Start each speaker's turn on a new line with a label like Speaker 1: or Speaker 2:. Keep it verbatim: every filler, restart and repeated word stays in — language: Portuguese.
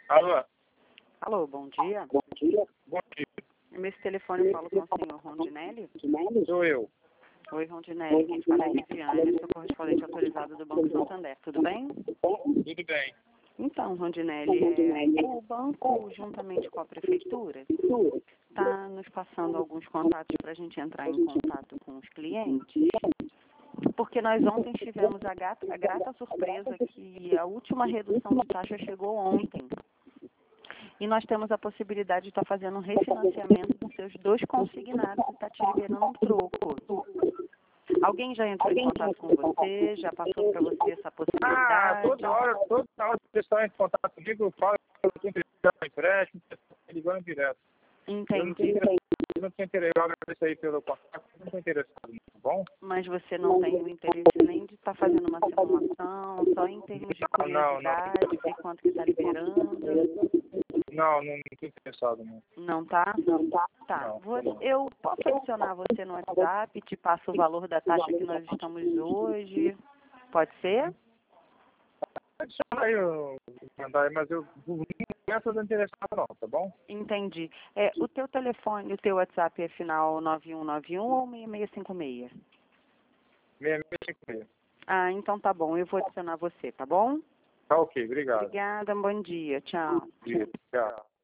Speaker 1: Alô?
Speaker 2: Alô, bom dia.
Speaker 1: Bom dia. Bom dia.
Speaker 2: Nesse telefone eu falo com o senhor Rondinelli.
Speaker 1: Sou eu.
Speaker 2: Oi, Rondinelli. Quem fala é Viviane, sou correspondente autorizado do Banco Santander. Tudo bem?
Speaker 1: Tudo bem.
Speaker 2: Então, Rondinelli, é, o banco, juntamente com a prefeitura, está nos passando alguns contatos para a gente entrar em contato com os clientes, porque nós ontem tivemos a, gata, a grata surpresa que a última redução de taxa chegou ontem. E nós temos a possibilidade de estar fazendo um refinanciamento dos seus dois consignados e está te liberando um troco. Alguém já entrou em contato com você? Já passou para você essa
Speaker 1: Ah,
Speaker 2: possibilidade?
Speaker 1: toda hora, toda hora que você está em contato comigo, eu falo que eu tenho que pegar um empréstimo, você está ligando direto. Eu não tenho
Speaker 2: Entendi.
Speaker 1: interesse, eu não tenho interesse, eu agradeço aí pelo contato, eu não estou interessado, tá bom?
Speaker 2: Mas você não tem o interesse nem de estar fazendo uma simulação, só em termos de
Speaker 1: Não, não.
Speaker 2: curiosidade, ver quanto que está liberando?
Speaker 1: Não, não estou interessado, não.
Speaker 2: Não tá?
Speaker 1: Não, tá.
Speaker 2: Tá.
Speaker 1: Não.
Speaker 2: Você, eu posso adicionar você no WhatsApp, te passo o valor da taxa que nós estamos hoje? Pode ser?
Speaker 1: Adiciona aí, eu mandar aí, mas eu não estou interessado não, tá bom?
Speaker 2: Entendi. É, o teu telefone, o teu WhatsApp é final nove um nove um ou seis seis cinco seis?
Speaker 1: seis seis cinco seis.
Speaker 2: Ah, então tá bom. Eu vou adicionar você, tá bom?
Speaker 1: Tá ok, obrigado.
Speaker 2: Obrigada, bom dia. Tchau.
Speaker 1: Tchau.